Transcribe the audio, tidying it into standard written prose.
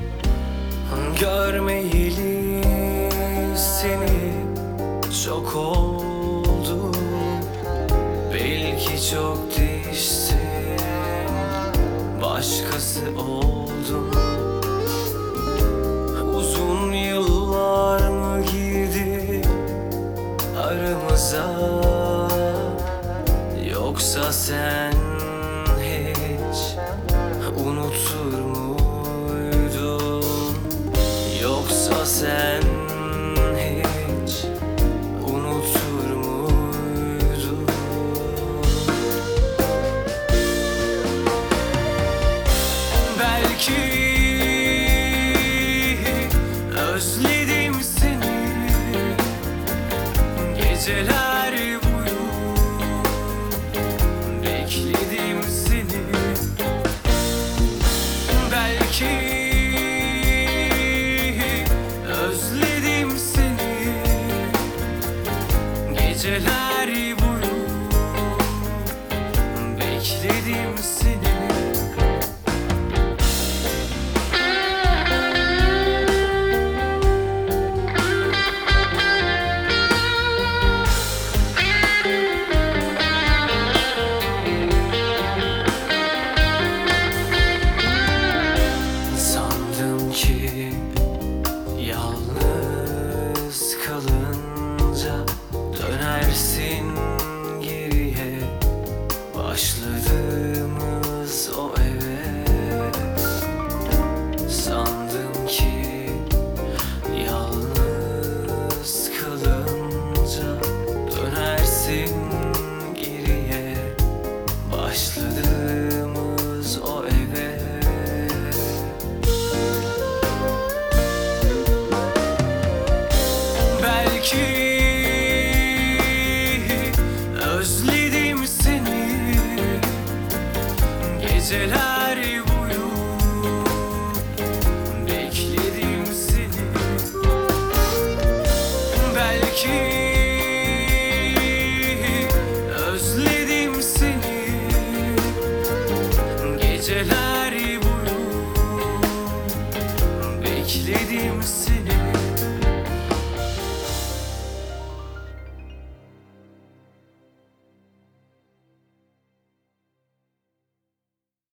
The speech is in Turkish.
Görmeyeli seni çok oldu. Belki çok değiştin, başkası oldum. Uzun yıllar mı girdi aramıza, yoksa sen hiç unutur muydun? Yoksa sen hiç unutur muydun? Belki özledim seni geceler boyu, bekledim seni. Belki özledim seni geceler boyu, bekledim seni. Sandım ki yalnız kalınca dönersin geriye, başladığımız o eve. Sandım ki yalnız kalınca dönersin geriye, başladığımız o eve. Belki özledim seni geceler boyu, bekledim seni. Belki özledim seni geceler boyu, bekledim seni.